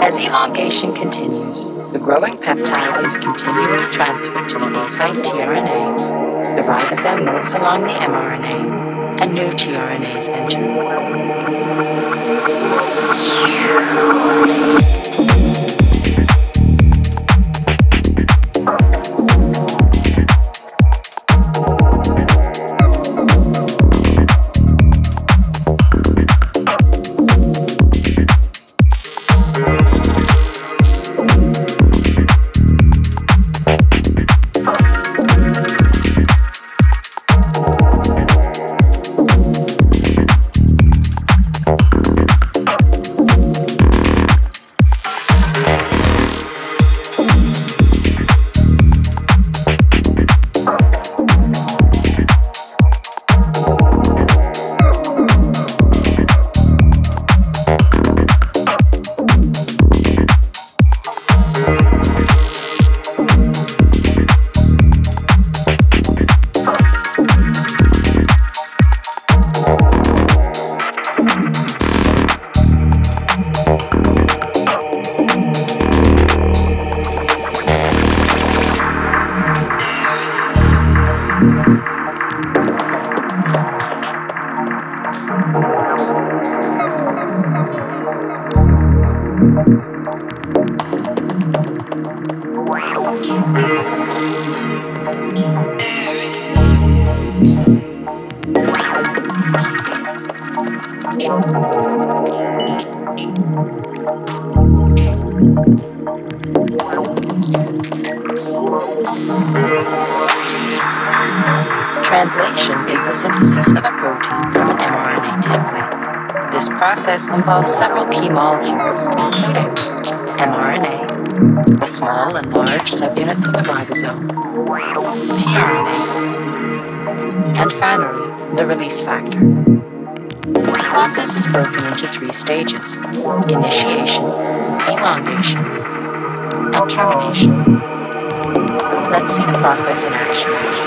As elongation continues, the growing peptide is continually transferred to the A site tRNA. The ribosome moves along the mRNA, and new tRNAs enter. Translation is the synthesis of a protein from an mRNA template. This process involves several key molecules, including mRNA, the small and large subunits of the ribosome, tRNA, and finally, the release factor. The process is broken into 3 stages: initiation, elongation, and termination. Let's see the process in action.